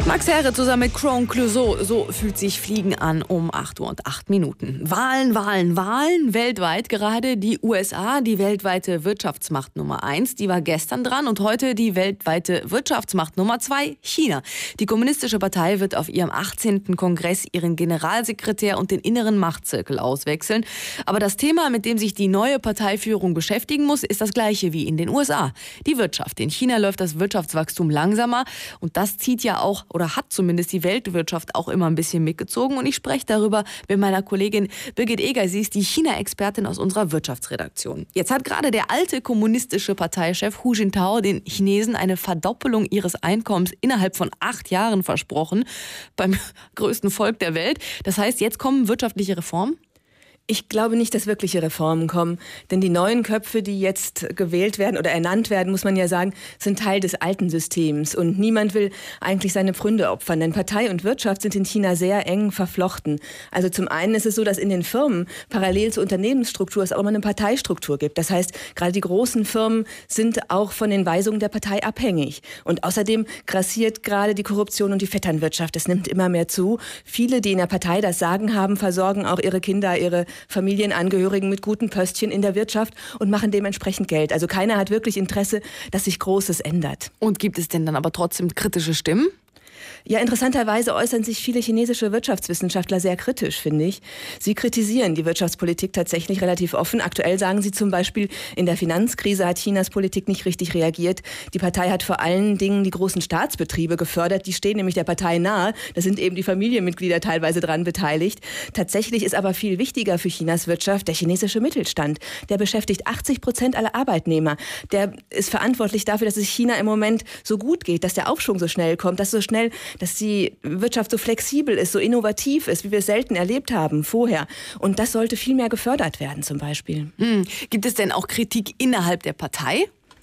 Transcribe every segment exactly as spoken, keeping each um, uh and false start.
Max Herre zusammen mit Crown Clouseau. So fühlt sich Fliegen an um acht Uhr und acht Minuten. Wahlen, Wahlen, Wahlen. Weltweit gerade die U S A, die weltweite Wirtschaftsmacht Nummer eins. Die war gestern dran und heute die weltweite Wirtschaftsmacht Nummer zwei, China. Die Kommunistische Partei wird auf ihrem achtzehnten Kongress ihren Generalsekretär und den inneren Machtzirkel auswechseln. Aber das Thema, mit dem sich die neue Parteiführung beschäftigen muss, ist das gleiche wie in den U S A. Die Wirtschaft. In China läuft das Wirtschaftswachstum langsamer und das zieht ja auch oder hat zumindest die Weltwirtschaft auch immer ein bisschen mitgezogen. Und ich spreche darüber mit meiner Kollegin Birgit Eger. Sie ist die China-Expertin aus unserer Wirtschaftsredaktion. Jetzt hat gerade der alte kommunistische Parteichef Hu Jintao den Chinesen eine Verdoppelung ihres Einkommens innerhalb von acht Jahren versprochen. Beim größten Volk der Welt. Das heißt, jetzt kommen wirtschaftliche Reformen? Ich glaube nicht, dass wirkliche Reformen kommen, denn die neuen Köpfe, die jetzt gewählt werden oder ernannt werden, muss man ja sagen, sind Teil des alten Systems und niemand will eigentlich seine Pfründe opfern, denn Partei und Wirtschaft sind in China sehr eng verflochten. Also zum einen ist es so, dass in den Firmen parallel zur Unternehmensstruktur es auch immer eine Parteistruktur gibt. Das heißt, gerade die großen Firmen sind auch von den Weisungen der Partei abhängig und außerdem grassiert gerade die Korruption und die Vetternwirtschaft. Es nimmt immer mehr zu. Viele, die in der Partei das Sagen haben, versorgen auch ihre Kinder, ihre Familienangehörigen mit guten Pöstchen in der Wirtschaft und machen dementsprechend Geld. Also keiner hat wirklich Interesse, dass sich Großes ändert. Und gibt es denn dann aber trotzdem kritische Stimmen? Ja, interessanterweise äußern sich viele chinesische Wirtschaftswissenschaftler sehr kritisch, finde ich. Sie kritisieren die Wirtschaftspolitik tatsächlich relativ offen. Aktuell sagen sie zum Beispiel, in der Finanzkrise hat Chinas Politik nicht richtig reagiert. Die Partei hat vor allen Dingen die großen Staatsbetriebe gefördert. Die stehen nämlich der Partei nahe. Da sind eben die Familienmitglieder teilweise dran beteiligt. Tatsächlich ist aber viel wichtiger für Chinas Wirtschaft der chinesische Mittelstand. Der beschäftigt achtzig Prozent aller Arbeitnehmer. Der ist verantwortlich dafür, dass es China im Moment so gut geht, dass der Aufschwung so schnell kommt, dass so schnell dass die Wirtschaft so flexibel ist, so innovativ ist, wie wir es selten erlebt haben vorher. Und das sollte viel mehr gefördert werden zum Beispiel. Hm. Gibt es denn auch Kritik innerhalb der Partei?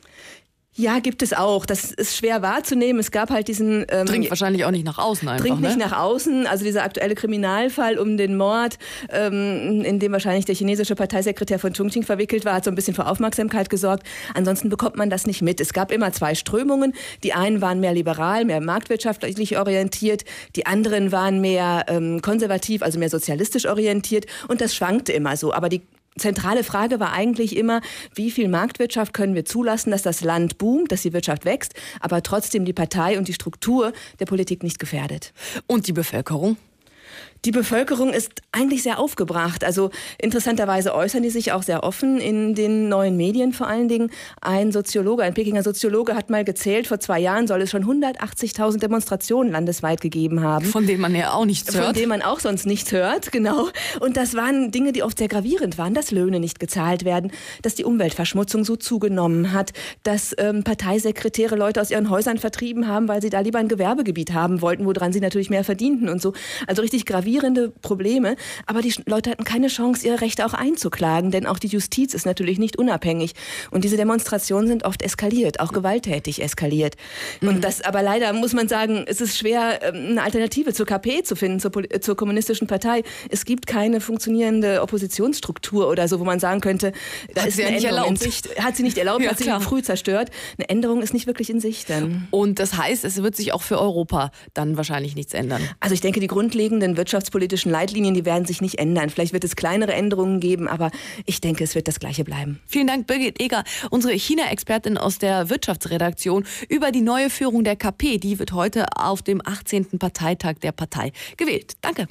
Ja, gibt es auch. Das ist schwer wahrzunehmen. Es gab halt diesen... Ähm, dringt wahrscheinlich auch nicht nach außen einfach, Dringt nicht ne? nach außen. Also dieser aktuelle Kriminalfall um den Mord, ähm, in dem wahrscheinlich der chinesische Parteisekretär von Chongqing verwickelt war, hat so ein bisschen für Aufmerksamkeit gesorgt. Ansonsten bekommt man das nicht mit. Es gab immer zwei Strömungen. Die einen waren mehr liberal, mehr marktwirtschaftlich orientiert. Die anderen waren mehr ähm, konservativ, also mehr sozialistisch orientiert. Und das schwankte immer so. Aber die zentrale Frage war eigentlich immer, wie viel Marktwirtschaft können wir zulassen, dass das Land boomt, dass die Wirtschaft wächst, aber trotzdem die Partei und die Struktur der Politik nicht gefährdet. Und die Bevölkerung? Die Bevölkerung ist eigentlich sehr aufgebracht. Also interessanterweise äußern die sich auch sehr offen in den neuen Medien vor allen Dingen. Ein Soziologe, ein Pekinger Soziologe hat mal gezählt, vor zwei Jahren soll es schon hundertachtzigtausend Demonstrationen landesweit gegeben haben. Von denen man ja auch nichts hört. Von denen man auch sonst nichts hört, genau. Und das waren Dinge, die oft sehr gravierend waren, dass Löhne nicht gezahlt werden, dass die Umweltverschmutzung so zugenommen hat, dass ähm, Parteisekretäre Leute aus ihren Häusern vertrieben haben, weil sie da lieber ein Gewerbegebiet haben wollten, woran sie natürlich mehr verdienten und so. Also richtig gravierende Probleme, aber die Leute hatten keine Chance, ihre Rechte auch einzuklagen, denn auch die Justiz ist natürlich nicht unabhängig. Und diese Demonstrationen sind oft eskaliert, auch gewalttätig eskaliert. Mhm. Und das, aber leider muss man sagen, es ist schwer, eine Alternative zur K P zu finden, zur, zur kommunistischen Partei. Es gibt keine funktionierende Oppositionsstruktur oder so, wo man sagen könnte, da hat ist sie eine ja nicht Änderung erlaubt. in Sicht. Hat sie nicht erlaubt, ja, hat sie klar. früh zerstört. Eine Änderung ist nicht wirklich in Sicht dann. Und das heißt, es wird sich auch für Europa dann wahrscheinlich nichts ändern. Also ich denke, die grundlegenden wirtschaftspolitischen Leitlinien, die werden sich nicht ändern. Vielleicht wird es kleinere Änderungen geben, aber ich denke, es wird das Gleiche bleiben. Vielen Dank, Birgit Eger, unsere China-Expertin aus der Wirtschaftsredaktion, über die neue Führung der K P. Die wird heute auf dem achtzehnten Parteitag der Partei gewählt. Danke.